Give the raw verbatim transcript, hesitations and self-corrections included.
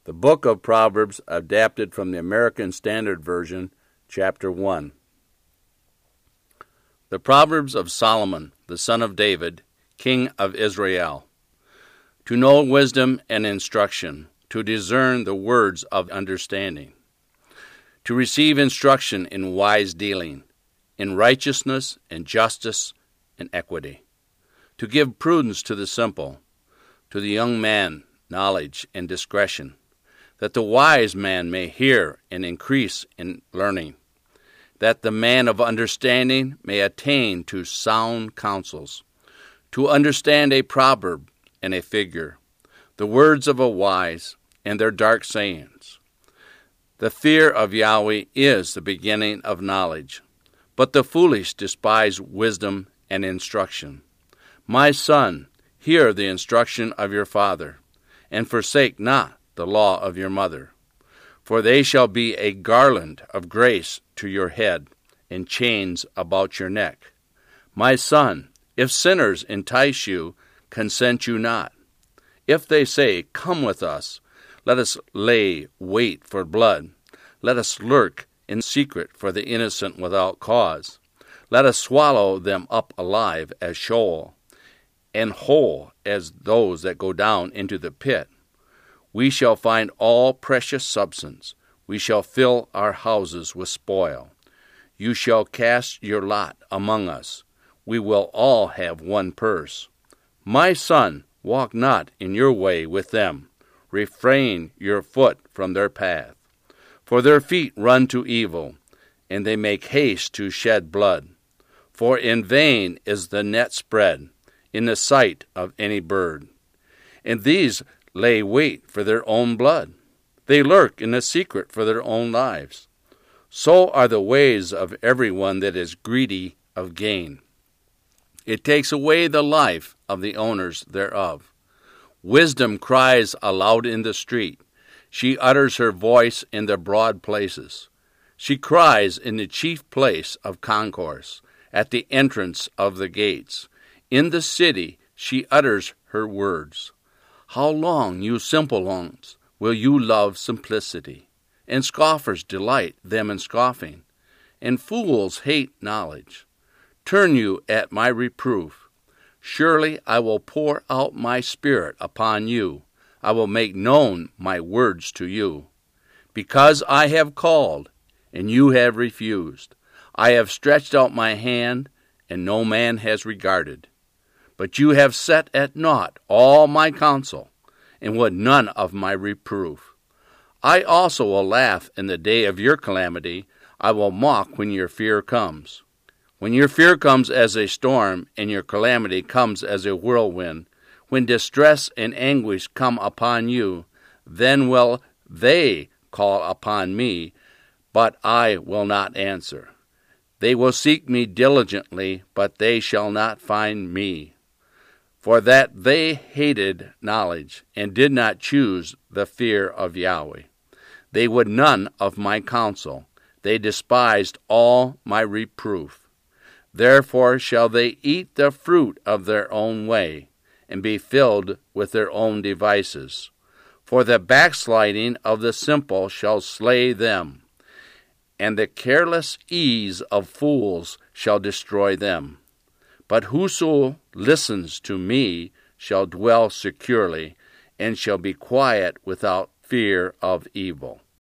The Book of Proverbs, adapted from the American Standard Version, Chapter one. The Proverbs of Solomon, the son of David, king of Israel. To know wisdom and instruction, to discern the words of understanding, to receive instruction in wise dealing, in righteousness and justice and equity, to give prudence to the simple, to the young man knowledge and discretion, that the wise man may hear and increase in learning, that the man of understanding may attain to sound counsels, to understand a proverb and a figure, the words of a wise and their dark sayings. The fear of Yahweh is the beginning of knowledge, but the foolish despise wisdom and instruction. My son, hear the instruction of your father, and forsake not the law of your mother. For they shall be a garland of grace to your head, and chains about your neck. My son, if sinners entice you, consent you not. If they say, Come with us, let us lay wait for blood. Let us lurk in secret for the innocent without cause. Let us swallow them up alive as Sheol, and whole as those that go down into the pit. We shall find all precious substance. We shall fill our houses with spoil. You shall cast your lot among us. We will all have one purse. My son, walk not in your way with them. Refrain your foot from their path. For their feet run to evil, and they make haste to shed blood. For in vain is the net spread in the sight of any bird. And these lay wait for their own blood. They lurk in the secret for their own lives. So are the ways of everyone that is greedy of gain. It takes away the life of the owners thereof. Wisdom cries aloud in the street. She utters her voice in the broad places. She cries in the chief place of concourse, at the entrance of the gates. In the city she utters her words. How long, you simple ones, will you love simplicity? And scoffers delight them in scoffing, and fools hate knowledge. Turn you at my reproof. Surely I will pour out my spirit upon you. I will make known my words to you. Because I have called, and you have refused. I have stretched out my hand, and no man has regarded. But you have set at naught all my counsel, and would none of my reproof. I also will laugh in the day of your calamity. I will mock when your fear comes. When your fear comes as a storm, and your calamity comes as a whirlwind, when distress and anguish come upon you, then will they call upon me, but I will not answer. They will seek me diligently, but they shall not find me. For that they hated knowledge, and did not choose the fear of Yahweh. They would none of my counsel. They despised all my reproof. Therefore shall they eat the fruit of their own way, and be filled with their own devices. For the backsliding of the simple shall slay them, and the careless ease of fools shall destroy them. But whoso listens to me shall dwell securely, and shall be quiet without fear of evil.